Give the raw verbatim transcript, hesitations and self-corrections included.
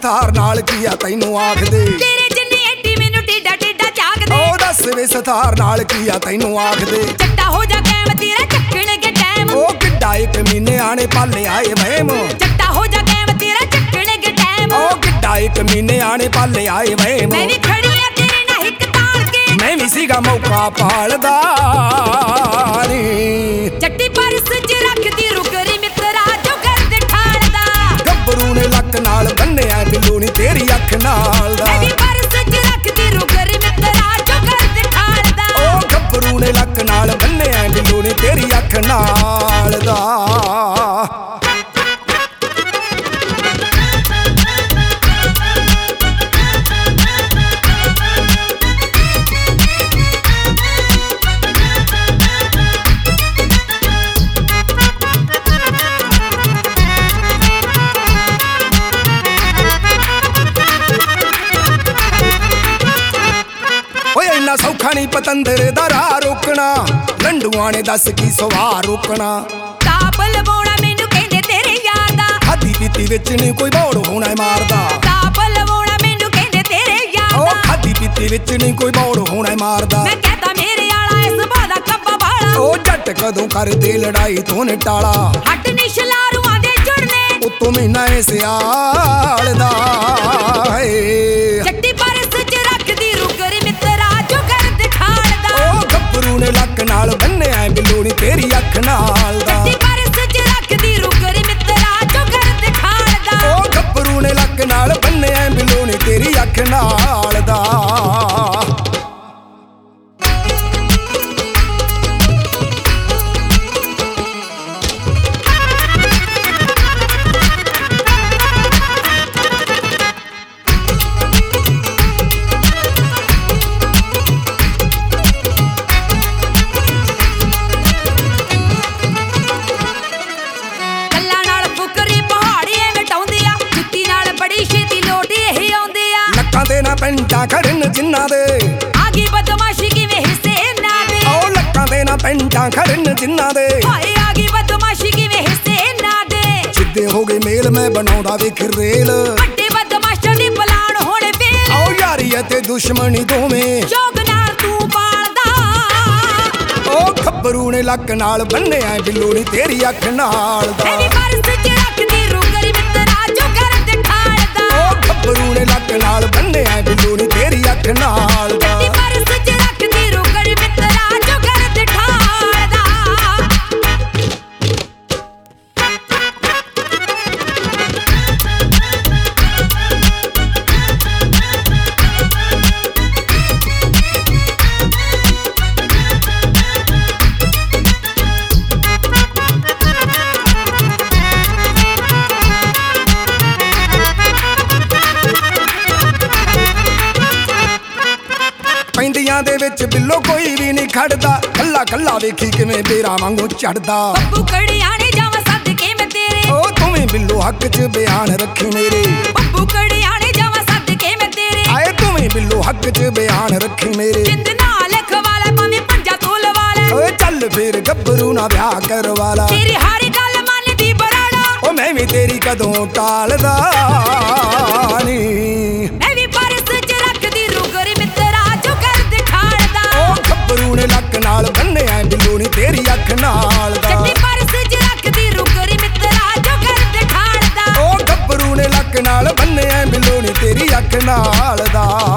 ਸਥਾਰ ਨਾਲ ਕੀ ਆ ਤੈਨੂੰ ਆਖਦੇ ਤੇਰੇ ਜਿੰਨੀ ਐਡੀ ਮੈਨੂੰ ਟੇਡਾ ਟੇਡਾ ਝਾਕਦੇ ਉਹ ਦੱਸ ਵੇ ਸਥਾਰ ਨਾਲ ਕੀ ਆ ਤੈਨੂੰ ਆਖਦੇ ਚੱਟਾ ਹੋ ਜਾ ਕੈਮ ਤੇਰਾ ਚੱਕਣਗੇ ਟਾਈਮ ਉਹ ਕਿੱਡਾ ਇੱਕ ਮਹੀਨੇ ਆਣੇ ਪਾਲੇ ਆਏ ਵਹਿਮ ਚੱਟਾ ਹੋ ਜਾ ਕੈਮ ਤੇਰਾ ਚੱਕਣਗੇ ਟਾਈਮ ਉਹ ਕਿੱਡਾ ਇੱਕ ਮਹੀਨੇ ਆਣੇ ਪਾਲੇ ਆਏ ਵਹਿਮ ਮੈਂ ਵੀ ਖੜੀ ਆ ਤੇਰੇ ਨਾਲ ਹਿੱਕ ਤਾਲ ਕੇ ਮੈਂ ਵੀ ਸੀਗਾ ਮੌਕਾ ਪਾਲਦਾ ਨੀ ਚੱਟੀ ਪਰਸ ਚ ਰੱਖਦੀ ਰੁਕਰੀ ਮਿੱਤਰਾ ਜੋ ਕਰਦ ਠਾਲਦਾ ਗੱਭਰੂ ਨੇ ਲੱਕ ਨਾਲ ਬੰਨਿਆ ਬਿੱਲੂ ਨੀ ਤੇਰੀ ਅੱਖ ਨਾਲ ਦਾ ਮੈਂ ਵੀ ਪਰਸ ਚ ਰੱਖਦੀ ਰੁਕਰੀ ਮਿੱਤਰਾ ਜੋ ਕਰਦ ਠਾਲਦਾ ਉਹ ਗੱਭਰੂ ਨੇ ਲੱਕ ਨਾਲ ਬੰਨਿਆ ਬਿੱਲੂ ਨੀ ਤੇਰੀ ਅੱਖ ਨਾਲ ਦਾ ਇੰਨਾ ਸੌਖਾ ਨਹੀਂ ਪਤੰਦਰ ਦਾ ਰਾਹ ਰੋਕਣਾ ਲੰਡੂਆਂ ਨੇ ਦੱਸ ਕੀ ਸਵਾਰ ਰੋਕਣਾ ਤਾਪ ਲਵਾਉਣਾ ਮੈਨੂੰ ਕਹਿੰਦੇ ਤੇਰੇ ਯਾਰ ਦਾ ਖਾਦੀ ਪੀਤੀ ਵਿੱਚ ਨਹੀਂ ਕੋਈ ਬੌੜ ਹੋਣਾ ਮਾਰਦਾ ਤਾਪ ਲਵਾਉਣਾ ਮੈਨੂੰ ਕਹਿੰਦੇ ਤੇਰੇ ਯਾਰ ਉਹ ਦਾ ਖਾਦੀ ਪੀਤੀ ਵਿੱਚ ਨਹੀਂ ਕੋਈ ਬੌੜ ਹੋਣਾ ਮਾਰਦਾ ਮੈਂ ਕਹਤਾ ਮੇਰੇ ਆਲਾ ਇਸ ਬਾਦਾ ਕੱਬਾ ਵਾਲਾ ਉਹ ਜੱਟ ਕਦੋਂ ਕਰਦੇ ਲੜਾਈ ਤੋਂ ਨਿਟਾਲਾ ਹੱਟ ਨਿਸ਼ਲਾਰੂਆਂ ਦੇ ਜੁੜਨੇ ਉਤੋਂ ਮਹੀਨਾ ਏ ਸਿਆਲ ਦਾ ਏ ਚੱਟੀ ਪਰਸ ਚ ਰੱਖਦੀ ਰੁਕਰੀ ਮਿੱਤਰਾ ਜੋ ਕਰਦ ਠਾਲਦਾ ਉਹ ਗੱਭਰੂ ਨੇ ਲੱਕ ਨਾਲ ਬੰਨਿਆ ਬਿੱਲੂ ਨੀ ਤੇਰੀ ਅੱਖ ਨਾਲ ਦਾ ਚੱਟੀ ਪਰਸ ਚ ਰੱਖਦੀ ਰੁਕਰੀ ਮਿੱਤਰਾ ਜੋ ਕਰਦ ਠਾਲਦਾ ਉਹ ਗੱਭਰੂ ਨੇ ਲੱਕ ਨਾਲ ਬੰਨਿਆ ਬਿੱਲੂ ਨੀ ਤੇਰੀ ਅੱਖ ਨਾਲ ਦਾ ਲੱਕਾਂ ਦੇ ਨਾ ਪੈਂਟਾਂ ਖੜਨ ਜਿੰਨਾ ਦੇ ਆਗੀ ਬਦਮਾਸ਼ੀ ਕਿਵੇਂ ਹਿੱਸੇ ਨਾ ਦੇ ਉਹ ਲੱਕਾਂ ਦੇ ਨਾ ਪੈਂਟਾਂ ਖੜਨ ਜਿੰਨਾ ਦੇ ਹਾਏ ਆਗੀ ਬਦਮਾਸ਼ੀ ਕਿਵੇਂ ਹਿੱਸੇ ਨਾ ਦੇ ਸਿੱਧੇ ਹੋ ਗਏ ਮੇਲ ਮੈਂ ਬਣਾਉਂਦਾ ਵੇਖ ਰੇਲ ਵੱਡੇ ਬਦਮਾਸ਼ਾਂ ਦੀ ਪਲਾਨ ਹੋਣੇ ਫੇਲ ਆਓ ਯਾਰੀ ਅਤੇ ਦੁਸ਼ਮਣੀ ਦੋਵੇਂ ਜੋਗ ਨਾਲ ਤੂੰ ਪਾਲਦਾ ਉਹ ਗੱਭਰੂ ਨੇ ਲੱਕ ਨਾਲ ਬੰਨਿਆ ਬਿੱਲੂ ਨੀ ਤੇਰੀ ਅੱਖ ਨਾਲ ਦਾ ਐਨੀ ਪਰਸ ਚ ਰੱਖਦੀ ਰੁਕਰੀ ਮਿੱਤਰਾ ਜੋ ਕਰਦ ਠਾਲਦਾ ਉਹ ਗੱਭਰੂ ਨੇ ਲੱਕ ਨਾਲ ਬੰਨਿਆ ਬਿੱਲੂ ਨੀ ਤੇਰੀ ਅੱਖ ਨਾਲ ਦਾ ਐਨੀ ਪਰਸ ਚ ਰੱਖਦੀ ਰੁਕਰੀ ਮਿੱਤਰਾ ਜੋ ਕਰਦ ਠਾਲਦਾ ਪੈਂਦੀਆਂ ਦੇ ਵਿੱਚ ਬਿੱਲੋ ਕੋਈ ਵੀ ਨਹੀਂ ਖੜਦਾ ਕੱਲਾ ਕੱਲਾ ਵੇਖੀ ਕਿਵੇਂ ਬੇਰਾ ਵਾਂਗੂ ਚੜਦਾ ਬੱਬੂ ਕੜਿਆਣੇ ਜਾਵਾਂ ਸਦਕੇ ਮੈਂ ਤੇਰੇ ਉਹ ਤੂੰ ਵੀ ਬਿੱਲੋ ਹੱਕ 'ਚ ਬਿਆਨ ਰੱਖੀ ਮੇਰੇ ਬੱਬੂ ਕੜਿਆਣੇ ਜਾਵਾਂ ਸਦਕੇ ਮੈਂ ਤੇਰੇ ਆਏ ਤੂੰ ਵੀ ਬਿੱਲੋ ਹੱਕ 'ਚ ਬਿਆਨ ਰੱਖੀ ਮੇਰੇ ਜਿੰਦ ਨਾਲ ਖਵਾਲਾ ਭਾਵੇਂ ਪੰਜਾ ਤੋਲ ਵਾਲਾ ਓਏ ਚੱਲ ਫੇਰ ਗੱਭਰੂ ਨਾ ਵਿਆਹ ਕਰਵਾਲਾ ਤੇਰੀ ਹਰ ਗੱਲ ਮੰਨਦੀ ਬਰਾੜਾ ਉਹ ਮੈਂ ਵੀ ਤੇਰੀ ਕਦੋਂ ਟਾਲਦਾ ਨੀ ਮੈਂ ਵੀ ਪਰਸ ਚ ਰੱਖਦੀ ਰੁਕਰੀ ਮਿੱਤਰਾ ਜੋ ਕਰਦ ਠਾਲਦਾ ਉਹ ਗੱਭਰੂ ਨੇ ਲੱਕ ਨਾਲ ਬੰਨਿਆ ਬਿੱਲੂ ਨੀ ਤੇਰੀ ਅੱਖ ਨਾਲ ਦਾ ਚੱਟੀ ਪਰਸ ਚ ਰੱਖਦੀ ਰੁਕਰੀ ਮਿੱਤਰਾ ਜੋ ਕਰਦ ਠਾਲਦਾ ਉਹ ਗੱਭਰੂ ਨੇ ਲੱਕ ਨਾਲ ਬੰਨਿਆ ਬਿੱਲੂ ਨੀ ਤੇਰੀ ਅੱਖ ਨਾਲ ਦਾ